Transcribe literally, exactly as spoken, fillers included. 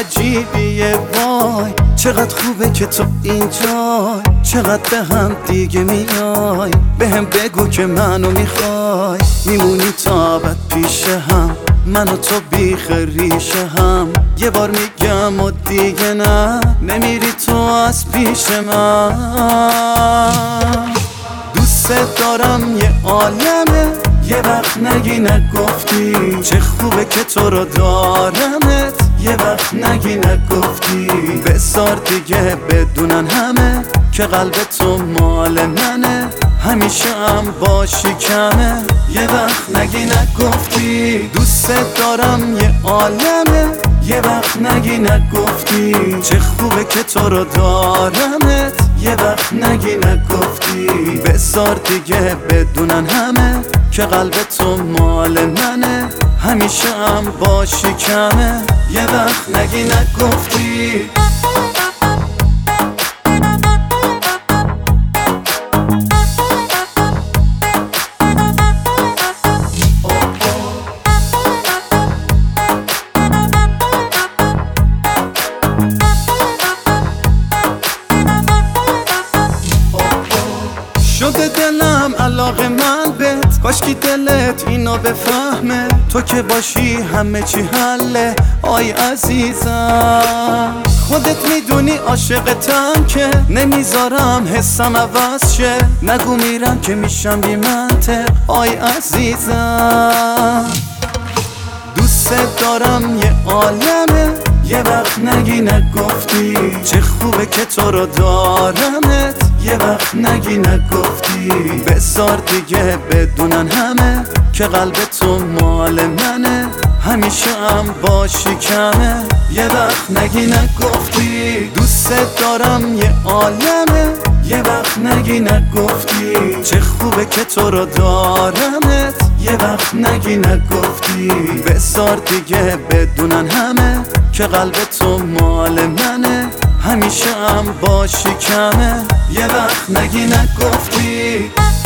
عجیبیه وای، چقدر خوبه که تو اینجای، چقدر به هم دیگه میای. به هم بگو که منو میخوای، میمونی تا ابد پیش هم، من و تو بیخ ریشه هم. یه بار میگم و دیگه نه، نمیری تو از پیش من. دوست دارم یه عالمه، یه وقت نگی نگفتی، چه خوبه که تو رو دارمت. یه وقت نگی نگفتی، بذار دیگه بدونن همه که قلب تو مال منه، همیشه هم باشی کمه. یه وقت نگی نگفتی، دوست دارم یه عالمه، یه وقت نگی نگفتی، چه خوبه که تو رو دارمت. یه وقت نگی نگفتی، بذار دیگه بدونن همه که قلب تو مال منه، همیشه هم باشی کمه. یه وقت نگی نگفتی. شده دلم علاقه من بهت، کاشکی دلت اینو بفهمه، تو که باشی همه چی حله. آی عزیزم خودت میدونی عاشقتم که نمیذارم حسم عوض شه، نگو میرم که میشم بی منطق. آی عزیزم دوست دارم یه عالمه، یه وقت نگی نگفتی، چه خوبه که تو رو دارمت. یه وقت نگی نگفتی، بذار دیگه بدونن همه که قلب تو مال منه، همیشه هم باشی کمه. یه وقت نگی نگفتی، دوست دارم یه عالمه، یه وقت نگی نگفتی، چه خوبه که تو رو دارمت. یه وقت نگی نگفتی، بذار دیگه بدونن همه که قلب تو مال منه، همیشه هم باشی کمه. یه وقت نگی نگفتی.